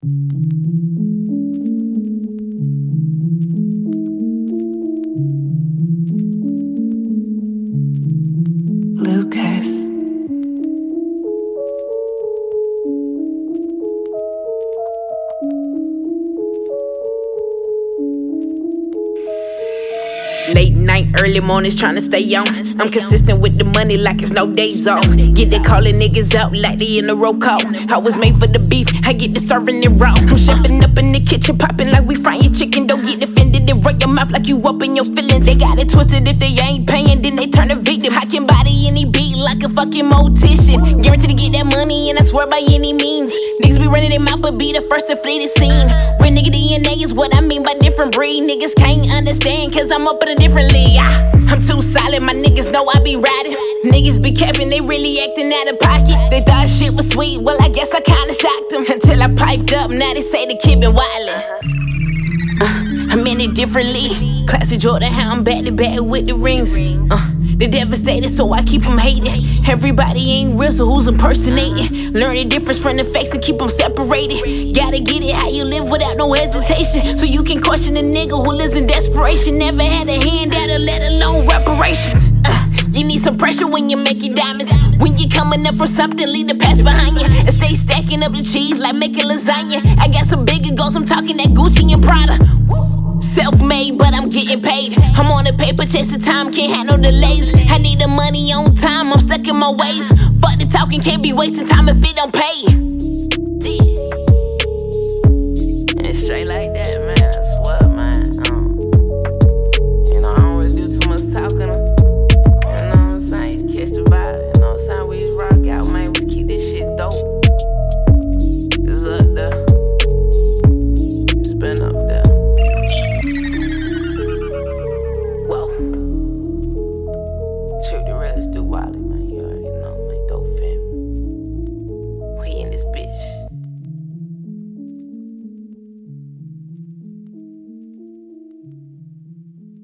Lucas. Late night, early mornings tryna stay on. I'm consistent with the money like it's no days off. Get they calling niggas out like they in a roll call. I was made for the beef, I get to serving it raw. I'm chefing up in the kitchen, popping like we frying chicken. Don't get offended and run your mouth like you up in your feelings. They got it twisted, if they ain't paying, then they turn a victim. I can body any beat like a fucking mortician. Guaranteed to get that money, and I swear by any means. Niggas be running their mouth, but be the first to flee the scene. Real nigga DNA is what I mean by different breed. Niggas can't understand, cause I'm up in a different league. I'm too solid, my niggas know I be riding. Niggas be capping, they really acting out of pocket. They thought shit was sweet, well I guess I kinda shocked them. Until I piped up, now they say the kid been wildin'. I'm in it differently. Classy Jordan, how I'm bad with the rings. They devastated, so I keep them hating. Everybody ain't real, so who's impersonating? Learn the difference from the facts and keep them separated. Gotta get it how you live without no hesitation. So you can question a nigga who lives in desperation. Never had a handout or let alone reparations. You need some pressure when you're making diamonds. When you're coming up from something, leave the past behind you. And stay stacking up the cheese like making lasagna. I got some bigger goals, I'm talking that Gucci and Prada. Self-made, but I'm getting paid. I'm on the paper, chasing time, can't have no delays. I need the money on time, I'm stuck in my ways. Fuck the talking, can't be wasting time if it don't pay.